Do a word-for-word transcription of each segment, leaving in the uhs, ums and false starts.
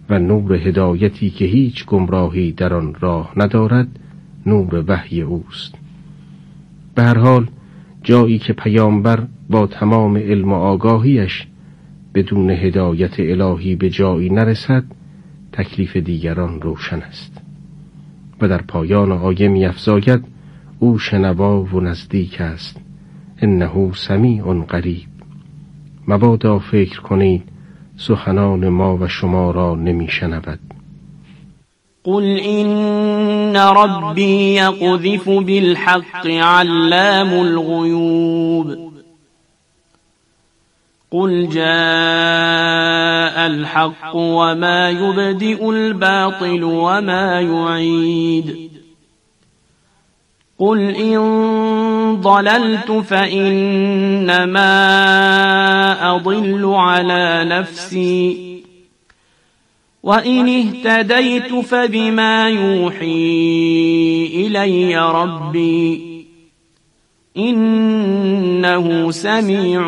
و نور هدایتی که هیچ گمراهی در آن راه ندارد نور وحی اوست. به هر حال جایی که پیامبر با تمام علم و آگاهیش بدون هدایت الهی به جایی نرسد، تکلیف دیگران روشن است. و در پایان آیه می افزاید او شنوا و نزدیک است، انه سمیع قریب. مبادا فکر کنید سخنان ما و شما را نمی شنود. قل إن ربي يقذف بالحق علام الغيوب قل جاء الحق وما يبدئ الباطل وما يعيد قل إن ضللت فإنما أضل على نفسي وإن اهتديت فبما يوحي إلي ربي إنه سميع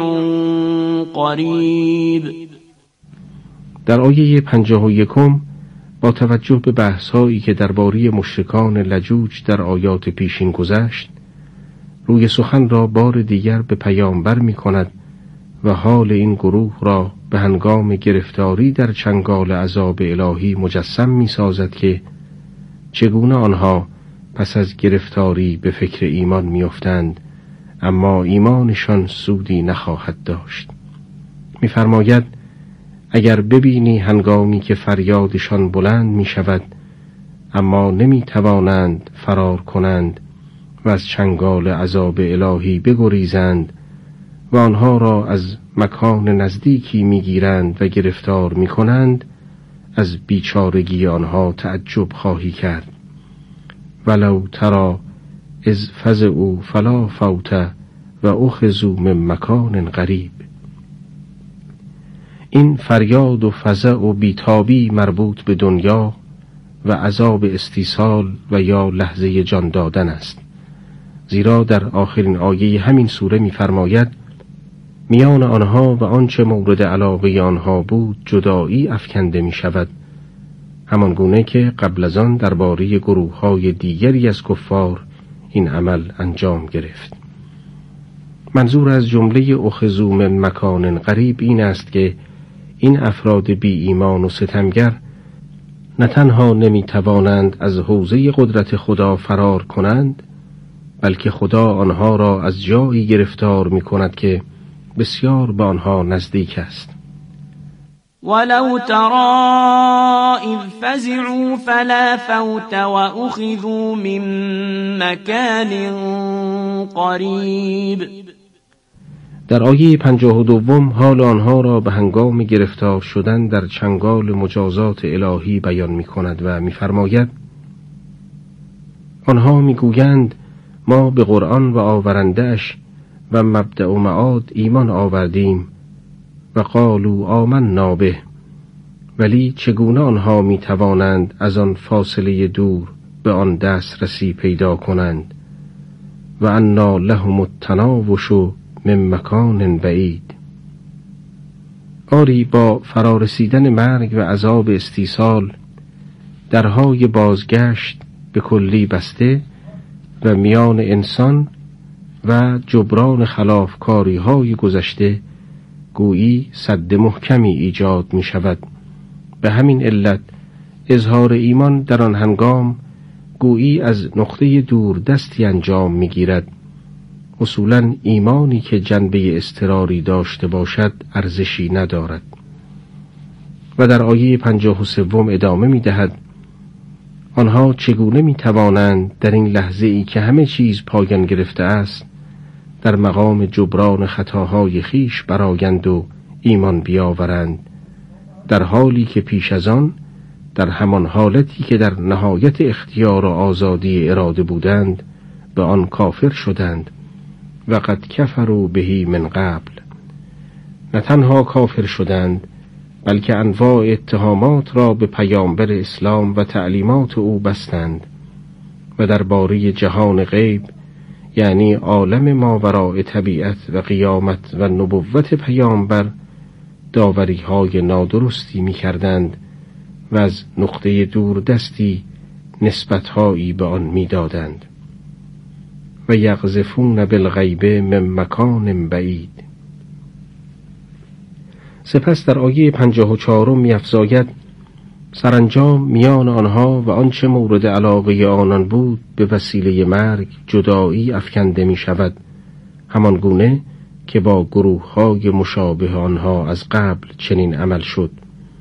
قریب. در آیه پنجاه و یکم با توجه به بحث‌هایی که درباره مشرکان لجوج در آیات پیشین گذشت، روی سخن را بار دیگر به پیامبر می‌کند و حال این گروه را به هنگام گرفتاری در چنگال عذاب الهی مجسم می‌سازد که چگونه آنها پس از گرفتاری به فکر ایمان می‌افتند، اما ایمانشان سودی نخواهد داشت. می‌فرماید اگر ببینی هنگامی که فریادشان بلند می‌شود اما نمی‌توانند فرار کنند و از چنگال عذاب الهی بگریزند و آنها را از مکان نزدیکی می‌گیرند و گرفتار می‌کنند، از بیچارگی آنها تعجب خواهی کرد. ولو تری اذ فزعوا فلا فوت و اخذوا من مکان قریب. این فریاد و فزع و بیتابی مربوط به دنیا و عذاب استیصال و یا لحظه جان دادن است، زیرا در آخرین آیه همین سوره می‌فرماید میان آنها و آنچه مورد علاقه آنها بود جدایی افکنده می شود، همان گونه که قبل از آن درباره گروه‌های دیگری از کفار این عمل انجام گرفت. منظور از جمله اخذوا من مکان قریب این است که این افراد بی ایمان و ستمگر نه تنها نمی توانند از حوزه قدرت خدا فرار کنند، بلکه خدا آنها را از جایی گرفتار می کند که بسیار به آنها نزدیک است. ولو ترى اذ فزعوا فلا فوت واخذوا من مكان قریب. در آیه پنجاه و دوم حال آنها را به هنگام گرفتار شدن در چنگال مجازات الهی بیان می کند و می فرماید آنها می گویند ما به قرآن و آورنده‌اش و مبدأ و معاد ایمان آوردیم و قالوا آمنا به، ولی چگونه آنها می توانند از آن فاصله دور به آن دسترسی پیدا کنند؟ و انا لهم التناوش من مکان بعید. آری با فرارسیدن مرگ و عذاب استیصال درهای بازگشت به کلی بسته و میان انسان و جبران خلافکاری های گذشته گویی سد محکمی ایجاد می شود. به همین علت اظهار ایمان در آن هنگام گویی از نقطه دور دستی انجام می گیرد. اصولاً ایمانی که جنبه اضطراری داشته باشد ارزشی ندارد. و در آیه پنجاه و سوم ادامه می دهد آنها چگونه می توانند در این لحظه ای که همه چیز پایان گرفته است در مقام جبران خطاهای خیش برآیند و ایمان بیاورند، در حالی که پیش از آن در همان حالتی که در نهایت اختیار و آزادی اراده بودند به آن کافر شدند و قد کفروا به من قبل. نه تنها کافر شدند بلکه انواع اتهامات را به پیامبر اسلام و تعلیمات او بستند و درباره جهان غیب یعنی عالم ماوراء طبیعت و قیامت و نبوت پیامبر داوری‌های نادرستی می‌کردند و از نقطه دور دستی نسبتهایی به آن می‌دادند. و یقذفون بالغیب من مکان بعید. سپس در آیه پنجاه و چهارم می‌افزاید سرانجام میان آنها و آنچه مورد علاقه آنان بود به وسیله مرگ جدایی افکنده می شود، همان گونه که با گروه‌های مشابه آنها از قبل چنین عمل شد.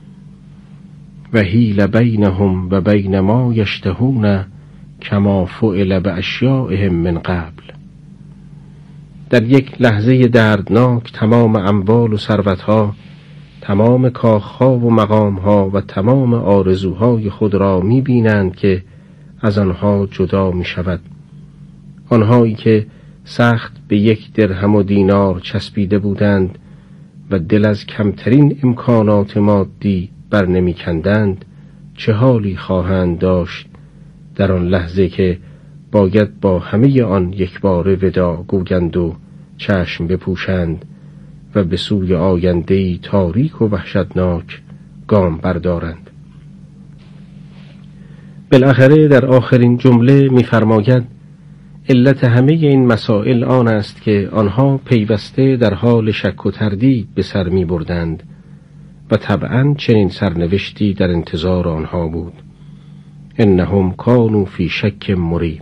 و حیل بینهم و بین ما یشتهون کما فعل باشیائهم من قبل. در یک لحظه دردناک تمام اموال و ثروت‌ها، تمام کاخها و مقامها و تمام آرزوهای خود را می بینند که از آنها جدا می شود. آنهایی که سخت به یک درهم و دینار چسبیده بودند و دل از کمترین امکانات مادی بر نمی کندند، چه حالی خواهند داشت در آن لحظه که باید با همه آن یک بار وداع گویند و چشم بپوشند و به سوی آینده‌ای تاریک و وحشتناک گام بردارند. بالاخره در آخرین جمله می‌فرماید علت همه این مسائل آن است که آنها پیوسته در حال شک و تردید به سر می‌بردند و طبعاً چنین سرنوشتی در انتظار آنها بود. انهم کانوا فی شک مریب.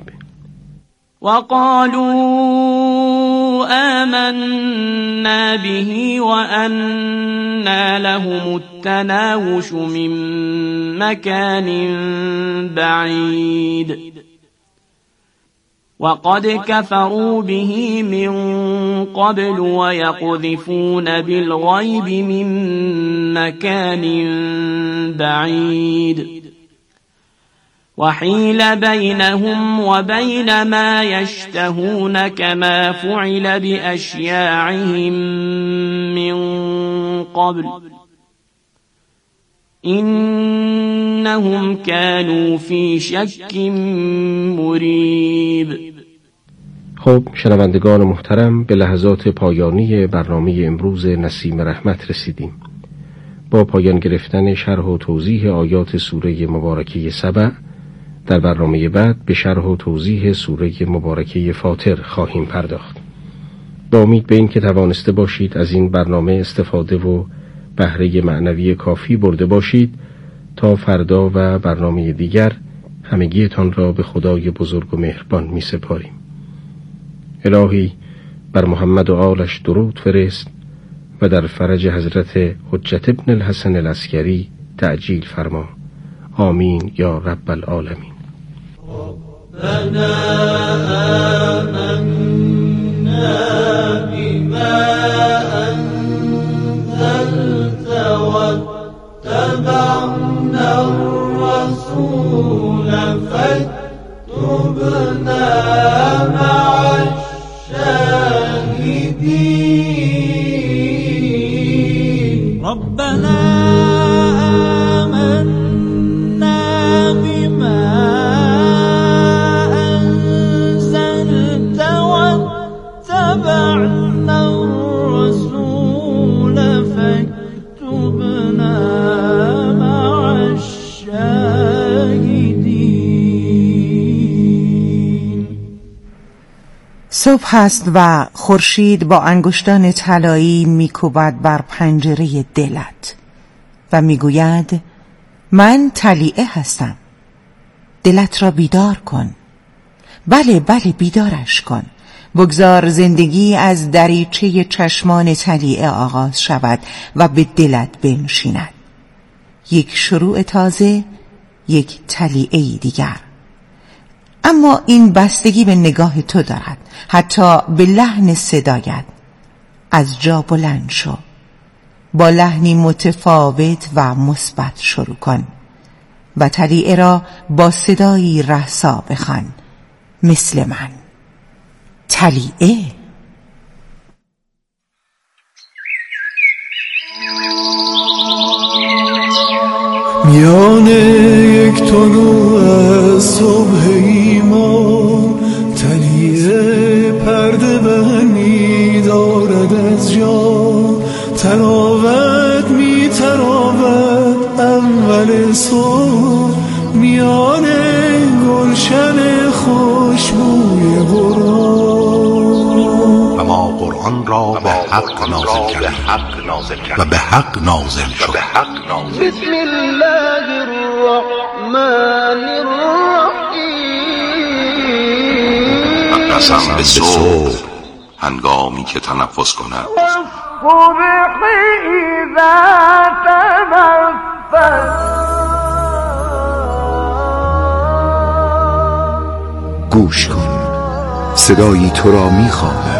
وقالوا آمنا به وأنى لهم التناوش من مكان بعيد وقد كفروا به من قبل ويقذفون بالغيب من مكان بعيد وحيل بينهم وبين ما يشتهون كما فعل بأشياعهم من قبل إنهم كانوا في شك مريب. خب شنوندگان محترم، به لحظات پایانی برنامه امروز نسیم رحمت رسیدیم. با پایان گرفتن شرح و توضیح آیات سوره مبارکه سبع، در برنامه بعد به شرح و توضیح سوره مبارکه فاطر خواهیم پرداخت. با امید به این که توانسته باشید از این برنامه استفاده و بهره معنوی کافی برده باشید، تا فردا و برنامه دیگر همگیتان را به خدای بزرگ و مهربان می سپاریم. الهی بر محمد و آلش درود فرست و در فرج حضرت حجت ابن الحسن العسکری تعجیل فرما. آمین یا رب العالمین. ربنا آمنا بما أنزلت واتبعنا الرسول فاكتبنا مع الشاهدين. ربنا صبح است و خورشید با انگشتان طلایی میکوبد بر پنجره دلت و میگوید من طلیعه هستم. دلت را بیدار کن. بله بله بیدارش کن. بگذار زندگی از دریچه چشمان طلیعه آغاز شود و به دلت بنشیند. یک شروع تازه، یک طلیعه دیگر. اما این بستگی به نگاه تو دارد، حتی به لحن صدایت. از جا بلند شو، با لحنی متفاوت و مثبت شروع کن و طلیعه را با صدایی رسا بخوان، مثل من. طلیعه. میان یک طلوع از صبح ایمان، طلیعه پرده برمی دارد از جا، تراوت می تراود اول صبح میان گلشن خوشبوی قرآن. و ما قرآن را به حق نازل کردیم و به حق نازل شد. بسم الله الرحمن الرحیم. قسم به صبح هنگامی که تنفس کند، والصبح اذا تنفس. گوش کن، صدایی تو را می‌خواند.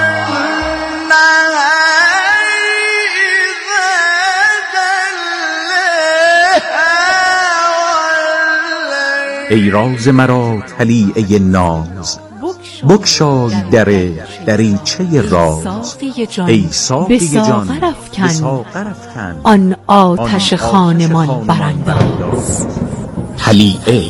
ای راز مرا طلیعه ناز، بگشای در دریچه راز. ای ساقی جان به ساغر افکن، آن آتش خانمان برانداز. طلیعه.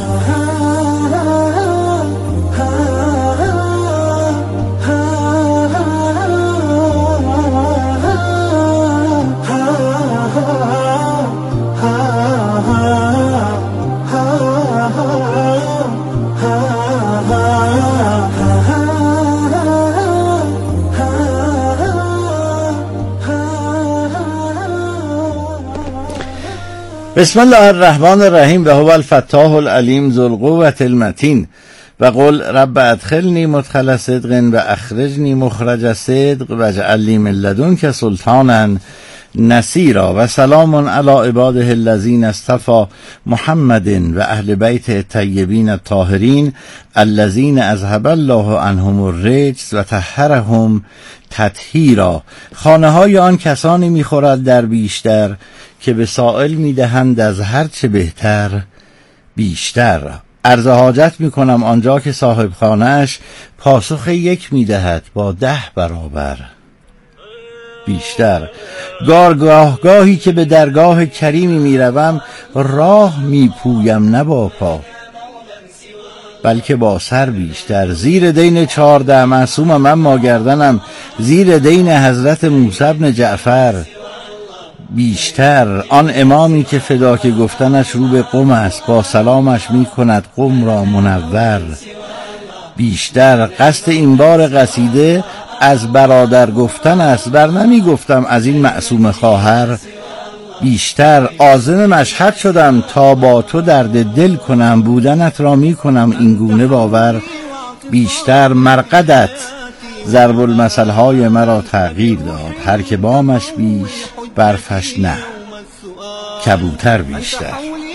بسم الله الرحمن الرحیم و هو الفتاح العلیم ذو القوة المتین و قل رب ادخلنی مدخل صدق و اخرجنی مخرج صدق و اجعل لی من لدنک سلطانا نصیرا. و سلام علی عباده الذین اصطفی محمد و اهل بیت الطیبین الطاهرین الذین اذهب الله عنهم الرجس و طهرهم تطهیرا. خانه های آن کسانی میخورد در بیشتر که به سائل میدهند از هر چه بهتر بیشتر. عرض حاجت میکنم آنجا که صاحب خانه‌اش پاسخ یک میدهد با ده برابر بیشتر. گاه گاهی که به درگاه کریمی میروم راه میپویم نه با پا بلکه با سر بیشتر. زیر دین چهارده معصومم اما گردنم زیر دین حضرت موسی بن جعفر بیشتر. آن امامی که فداک گفتنش رو به قم است با سلامش می کند قم را منور بیشتر. قصد این بار قصیده از برادر گفتن است، بر نمی گفتم از این معصوم خواهر بیشتر. عازم مشهد شدم تا با تو درد دل کنم، بودنت را می کنم این گونه باور بیشتر. مرقدت ضرب المثل های مرا تغییر داد، هر که بامش بیش برفش نه کبوتر بیشتر.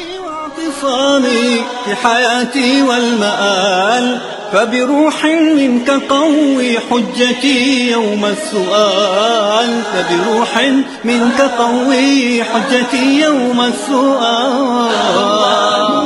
في حياتي والمآل فبروح منك قوي حجتي يوم السؤال. فبروح منك قوي حجتي يوم السؤال.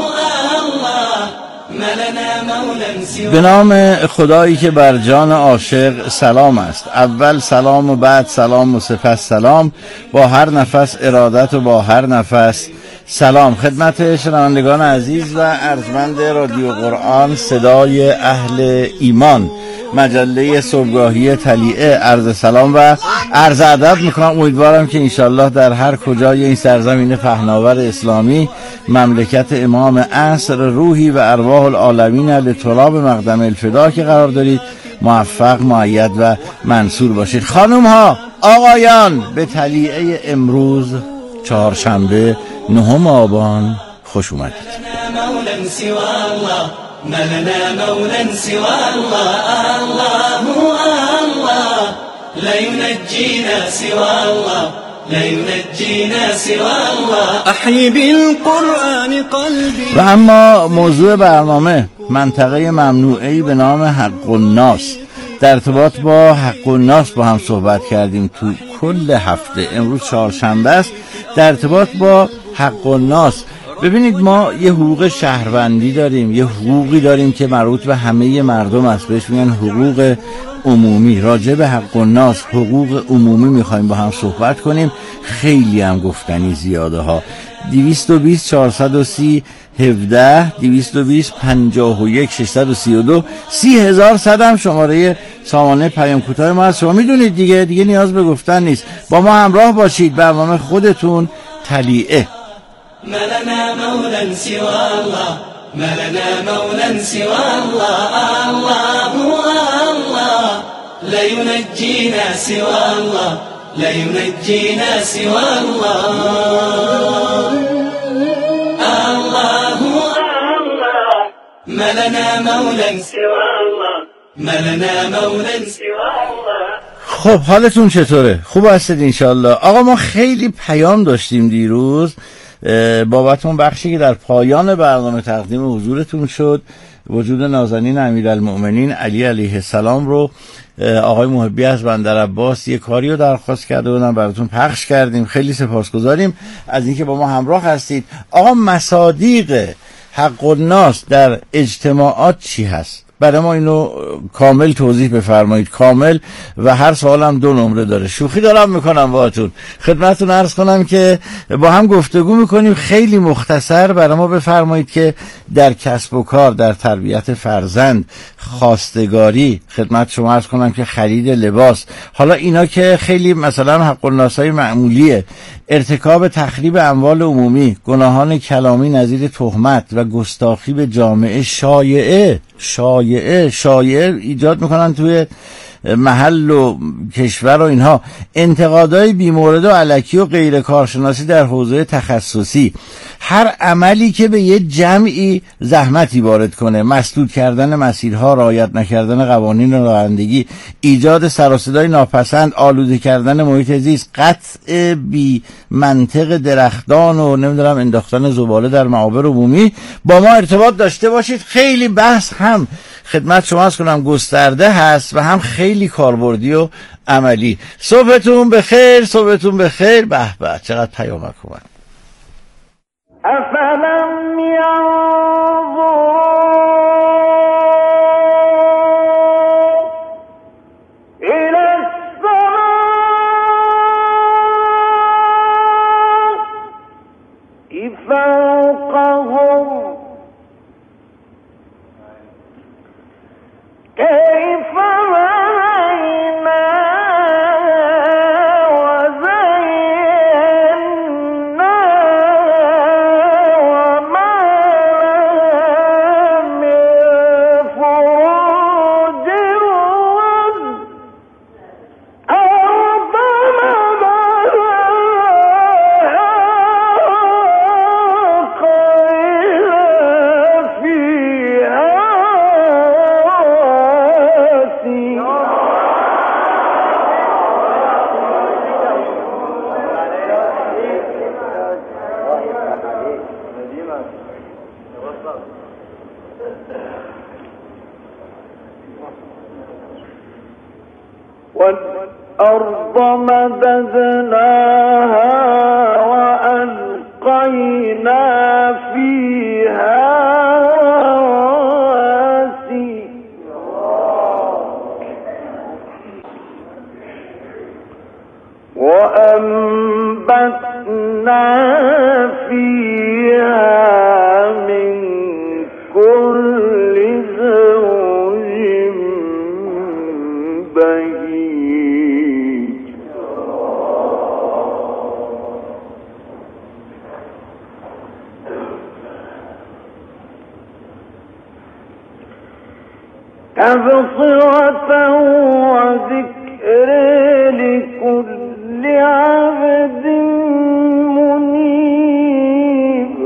به نام خدایی که بر جان عاشق سلام است. اول سلام و بعد سلام و سپس سلام، با هر نفس ارادت و با هر نفس سلام. خدمت شنوندگان عزیز و ارجمند رادیو قرآن صدای اهل ایمان، مجله صبحگاهی طلیعه، عرض سلام و عرض ادب میکنم. امیدوارم که انشالله در هر کجای این سرزمین پهناور اسلامی، مملکت امام عصر، روحی و ارواح العالمین لتراب مقدم الفدا که قرار دارید، موفق، مؤید و منصور باشید. خانم ها، آقایان، به طلیعه امروز چهارشنبه نهم آبان خوش اومدید. ما لنا مولا سوى الله. الله الله لا ينجينا سوى الله، لا ينجينا سوى الله. احيي بالقرآن قلبي. و اما موضوع برنامه منطقه ممنوعه‌ای به نام حق الناس. در ارتباط با حق الناس با هم صحبت کردیم تو کل هفته. امروز چهارشنبه است. در ارتباط با حق الناس، ببینید ما یه حقوق شهروندی داریم، یه حقوقی داریم که مربوط به همه مردم است، بهش میگن حقوق عمومی. راجع به حق الناس، حقوق عمومی میخوایم با هم صحبت کنیم. خیلی هم گفتنی زیاده ها. دویست و بیست چهارصد و سی هفده دویست و بیست پنجاه و یک ششصد و سی و دو سی هزار صد هم شماره سامانه پیام کوتاه ما هست. شما میدونید دیگه دیگه نیاز به گفتن نیست. با ما همراه باشید. برنامه خودتون طلیعه ما لنا مولا سوى الله ما لنا مولا سوى الله الله الله لا ينجينا سوى الله لا ينجينا سوى الله الله الله ما لنا مولا سوى الله ما لنا مولا سوى الله. خب حالتون چطوره؟ خوب هستید انشالله؟ آقا ما خیلی پیام داشتیم دیروز بابتون، بخشی که در پایان برنامه تقدیم حضورتون شد وجود نازنین امیرالمؤمنین علی علیه السلام رو آقای محبی از بندر عباس یه کاری رو درخواست کرده بودن، براتون پخش کردیم. خیلی سپاسگزاریم از اینکه با ما همراه هستید. آقا مصادیق حق الناس در اجتماعات چی هست؟ برای ما اینو کامل توضیح بفرمایید، کامل، و هر سوالم دو نمره داره. شوخی دارم میکنم باهاتون، خدمتتون عرض کنم که با هم گفتگو میکنیم. خیلی مختصر برای ما بفرمایید که در کسب و کار، در تربیت فرزند، خواستگاری، خدمت شما عرض کنم که خرید لباس، حالا اینا که خیلی مثلا حق الناسای معمولیه، ارتکاب تخریب اموال عمومی، گناهان کلامی نظیر تهمت و گستاخی به جامعه شایعه شایعه شایعه ایجاد میکنن توی محل و کشور و اینها، انتقادهای بیمورد و الکی و غیر کارشناسی در حوزه تخصصی، هر عملی که به یه جمعی زحمتی وارد کنه، مسدود کردن مسیرها، رعایت نکردن قوانین رانندگی، ایجاد سر و صدای ناپسند، آلوده کردن محیط زیست، قطع بی منطق درختان و نمیدونم انداختن زباله در معابر عمومی، با ما ارتباط داشته باشید. خیلی بحث هم خدمت شما از کنم گسترده هست و هم خیلی کاربردی و عملی. صبحتون بخیر، صبحتون بخیر. به به چقدر پیامک اومد. افلم ينظروا إلى السماء فوقهم كيف والأرض مددناها وألقينا فيها رواسي وأنبتنا فيها من كل زوج بهيج تبصرة وذكر لكل عبد منيب.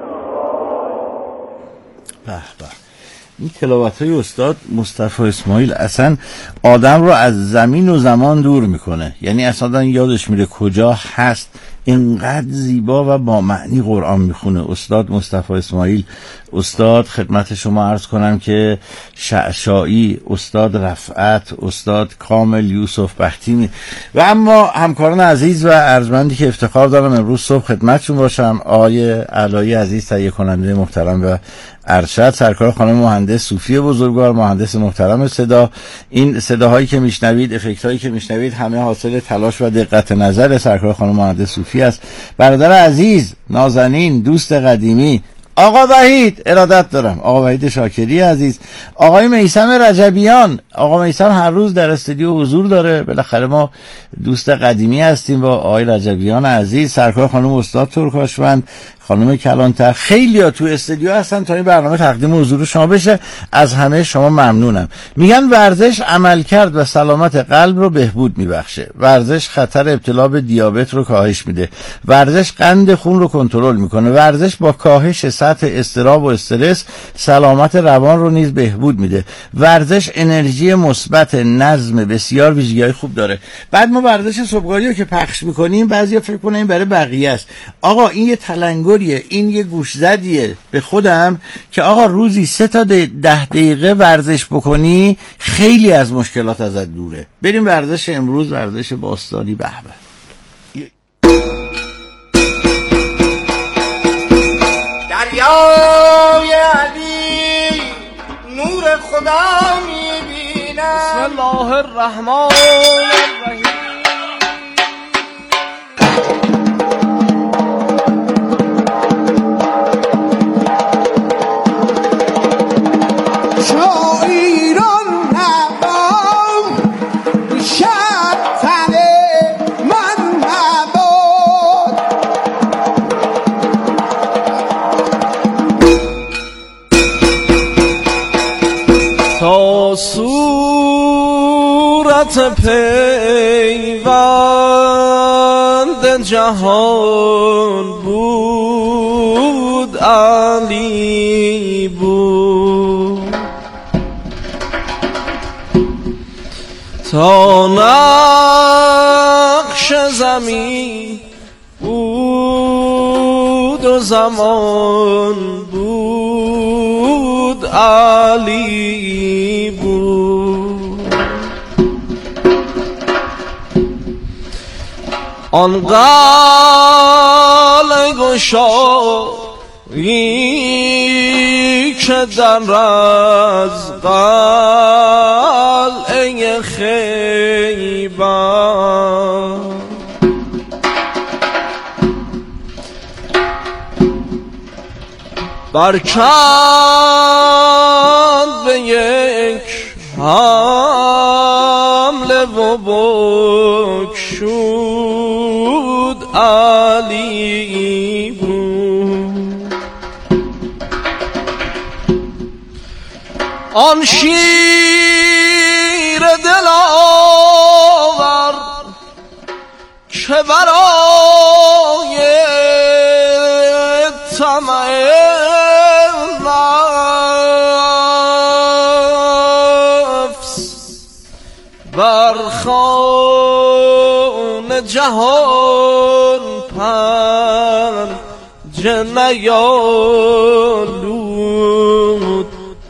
به به، این تلاوت‌های استاد مصطفی اسماعیل اصلا آدم رو از زمین و زمان دور میکنه، یعنی اصلا یادش میره کجا هست. اینقدر زیبا و با معنی قرآن میخونه استاد مصطفی اسماعیل. استاد خدمت شما عرض کنم که شعشاعی، استاد رفعت، استاد کامل یوسف بختیمی و اما همکاران عزیز و ارجمندی که افتخار دارم امروز صبح خدمتشون باشم. آقای علایی عزیز، تهیه کننده محترم و ارشد، سرکار خانم مهندس صوفی بزرگوار، مهندس محترم صدا. این صداهایی که میشنوید، افکتایی که میشنوید، همه حاصل تلاش و دقت نظر سرکار خانم مهندس صوفی است. برادر عزیز، نازنین، دوست قدیمی آقا وحید ارادت دارم، آقا وحید شاکری عزیز، آقای میثم رجبیان. آقا میثم هر روز در استودیو حضور داره، بالاخره ما دوست قدیمی هستیم با آقای رجبیان عزیز، سرکار خانم استاد ترکاشوند، خانم کلانتر، خیلی ها تو استودیو هستن تا این برنامه تقدیم حضور شما بشه. از همه شما ممنونم. میگن ورزش عملکرد و سلامت قلب رو بهبود میبخشه، ورزش خطر ابتلا به دیابت رو کاهش میده، ورزش قند خون رو کنترل میکنه، ورزش با کاهش سطح اضطراب و استرس سلامت روان رو نیز بهبود میده، ورزش انرژی مثبت، نظم، بسیار ویژگی‌های خوب داره. بعد ما ورزش صبحگاهی رو که پخش میکنیم بعضیا فکر کنن این برای بقیه است. آقا این یه تلنگریه، این یه گوشزدیه به خودم که آقا روزی سه تا ده دقیقه ورزش بکنی خیلی از مشکلات ازت دوره. بریم ورزش امروز، ورزش باستانی. به به دریای علی نور خدا میبینم. بسم الله الرحمن الرحیم. تا صورت پیوند جهان بود علی بود، تا نقش زمین بود و زمان بود علی بود. آن قلب گشایی که در از قلعه خیبر برکند به یک حمله و بکشود علی بود. آن شیر دلاور که برای طمع برخان جهان پنجه نیالود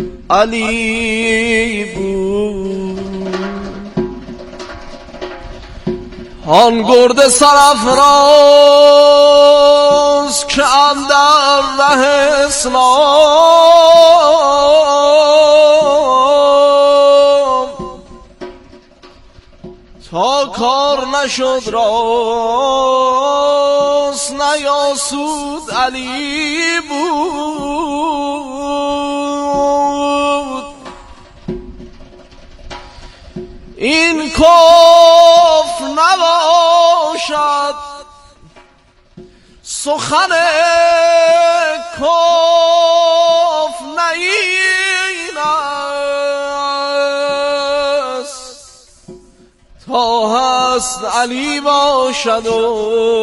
علی بود. آن گرد سرافراز که اندر ره اسلام تا کار نشد راست نیاسود علی بود. این کفر نباشد سخن کفر نه این است، تا هست علی باشد و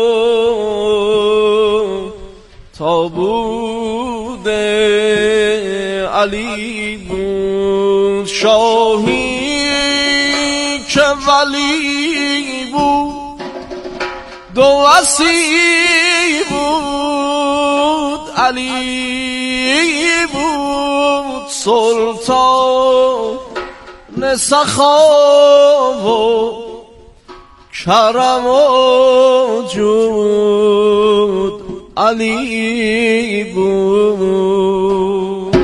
تا بود علی بود. شاهی که ولی بود دو وصی بود علی بود. سلطان سخا و کرم و جود علی بود.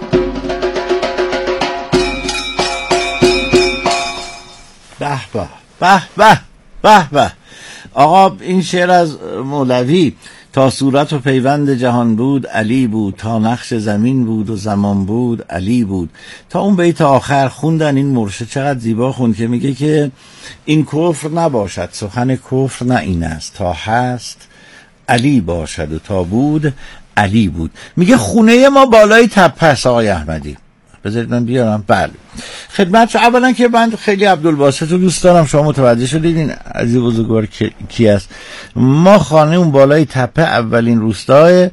به به به به به به. آقا این شعر از مولوی: تا صورت و پیوند جهان بود علی بود، تا نقش زمین بود و زمان بود علی بود. تا اون بیت آخر خوندن این مرشد چقدر زیبا خوند که میگه که این کفر نباشد سخن کفر نه این است، تا هست علی باشد و تا بود علی بود. میگه خونه ما بالای تپه است آقای احمدی. بذارید من بیارم. بله خدمت شما. اولا که من خیلی عبدالباسط رو دوست دارم، شما متوجه شدید این عزیز بزرگوار کی است. ما خانه اون بالای تپه اولین روستای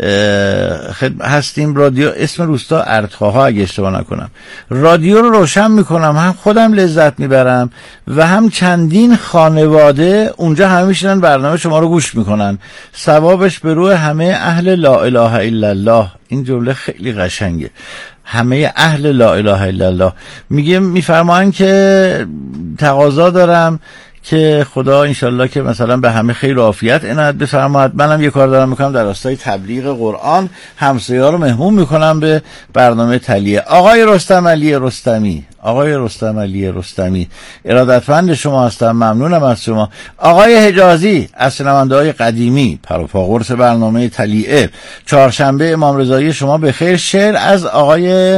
هستیم. رادیو، اسم روستا اردخواها اگه اشتباه نکنم. رادیو رو روشن میکنم، هم خودم لذت میبرم و هم چندین خانواده اونجا همه میشینن برنامه شما رو گوش میکنن. ثوابش به روح همه اهل لا اله الا الله. این جمله خیلی قشنگه. همه اهل لا اله الا الله. میگه میفرمایند که تقاضا دارم که خدا انشالله که مثلا به همه خیر و عافیت عنایت بفرماید. منم یه کار دارم میکنم در راستای تبلیغ قرآن، همسایه‌ها رو مهمون میکنم به برنامه تلیه. آقای رستم علی رستمی، آقای رستم علی رستمی، ارادتمند شما هستم، ممنونم از شما. آقای حجازی از شنونده‌های قدیمی، پروپاگورس برنامه تلیعه، چهارشنبه امام رضایی شما به خیر. شعر از آقای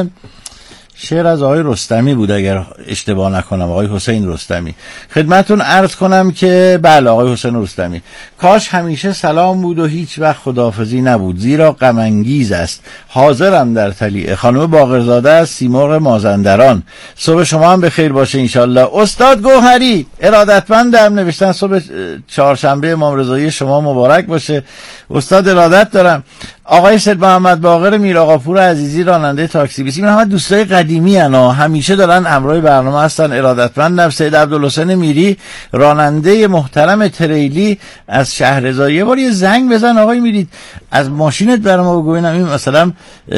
شعر از آقای رستمی بود اگر اشتباه نکنم، آقای حسین رستمی. خدمتون عرض کنم که بله آقای حسین رستمی: کاش همیشه سلام بود و هیچ وقت خداحافظی نبود، زیرا غم انگیز است. حاضرم در تلیعه. خانم باقرزاده از سیمرغ مازندران. صبح شما هم به خیر باشه انشالله. استاد گوهری ارادتمندم، نوشتن صبح چهارشنبه امام رضایی شما مبارک باشه. استاد ارادت دارم. آقای سید محمد باقر میرآقاپور عزیزی، راننده تاکسی بیسی. این همه دوستای قدیمی انا، همیشه دارن همراه برنامه هستن، ارادتمندم. سید عبدالحسین میری، راننده محترم تریلی از شهرضا. یه بار یه زنگ بزن آقای میری، از ماشینت برام بگو ببینم این مثلا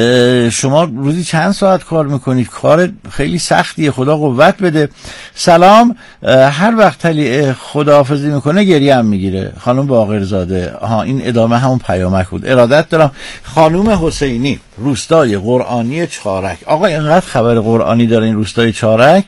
شما روزی چند ساعت کار میکنید؟ کار خیلی سختیه، خدا قوت بده. سلام. هر وقت تلی خداحافظی میکنه گریه هم میگیره. خانم باقرزاده. ها این ادامه همون پیامک بود. ارادت دارم. خانوم حسینی، روستای قرآنی چارک. آقا اینقدر خبر قرآنی داره این روستای چارک.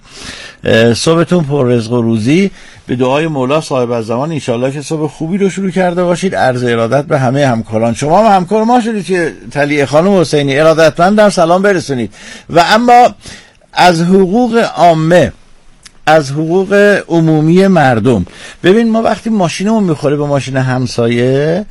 صبحتون پر رزق و روزی. به دعای مولا صاحب الزمان انشالله که صبح خوبی رو شروع کرده باشید. عرض ارادت به همه همکاران. شما هم همکار ما شدید که تلیه. خانم حسینی ارادتمندم، سلام برسونید. و اما از حقوق عامه، از حقوق عمومی مردم. ببین ما وقتی ماشینمون میخوره به ماشین همسایه،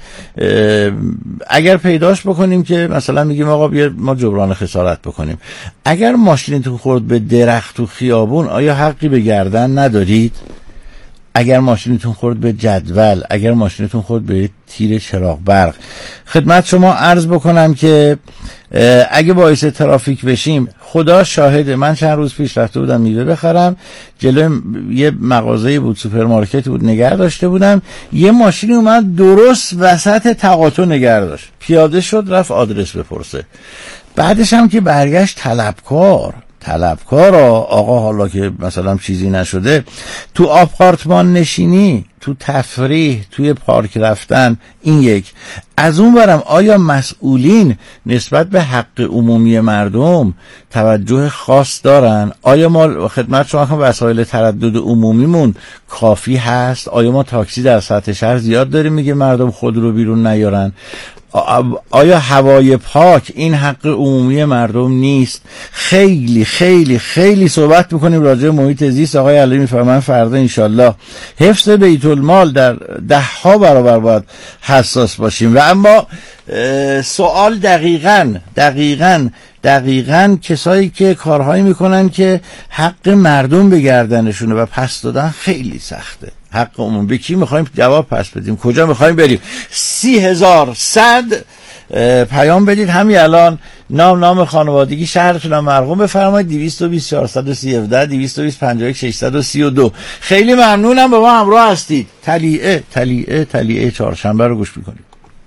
اگر پیداش بکنیم که مثلا میگیم آقا بیا ما جبران خسارت بکنیم. اگر ماشینتون خورد به درخت و خیابون، آیا حقی به گردن ندارید؟ اگر ماشینتون خورد به جدول، اگر ماشینتون خورد به تیر چراغ برق. خدمت شما عرض بکنم که اگه باعث ترافیک بشیم، خدا شاهده. من چند روز پیش رفته بودم میوه بخرم، جلوی یه مغازه بود، سوپرمارکت بود، نگه داشته بودم. یه ماشینی اومد درست وسط تقاطع نگه داشت، پیاده شد رفت آدرس بپرسه. بعدش هم که برگشت طلبکار طلبکار آقا، حالا که مثلا چیزی نشده، تو آپارتمان نشینی، تو تفریح، توی پارک رفتن، این یک. از اون برم آیا مسئولین نسبت به حق عمومی مردم توجه خاص دارن؟ آیا ما خدمت شما هم وسایل تردد عمومیمون کافی هست؟ آیا ما تاکسی در سطح شهر زیاد داریم میگه مردم خود رو بیرون نیارن؟ آیا هوای پاک این حق عمومی مردم نیست؟ خیلی خیلی خیلی صحبت میکنیم راجع به محیط زیست. آقای علی میفرمایند فردا انشالله حفظ بیت المال در ده ها برابر باید حساس باشیم. و اما سوال دقیقاً دقیقاً دقیقاً کسایی که کارهایی میکنن که حق مردم به گردنشونه و پس دادن خیلی سخته. حق عموم به کی میخوایم جواب پس بدیم؟ کجا میخوایم بریم؟ سی هزار صد پیام بدید همین الان. نام نام خانوادگی شهرتون هم مرقوم بفرمایید. دویست و بیست چهارصد و سی هفده دویست و بیست پنجاه و یک ششصد و سی و دو. خیلی ممنونم با ما همراه هستید. تلیعه تلیعه تلیعه چهارشنبه رو گوش میکنید.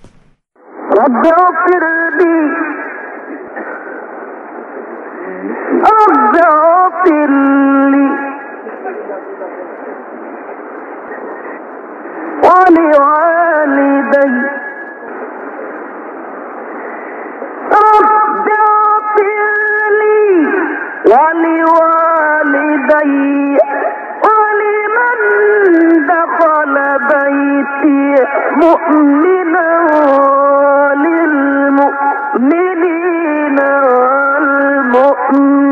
رب اغفر لی رب اغفر لی ولوالدي رب اغفر لي ولوالدي ولمن دخل بيتي مؤمنا للمؤمنين والمؤمنين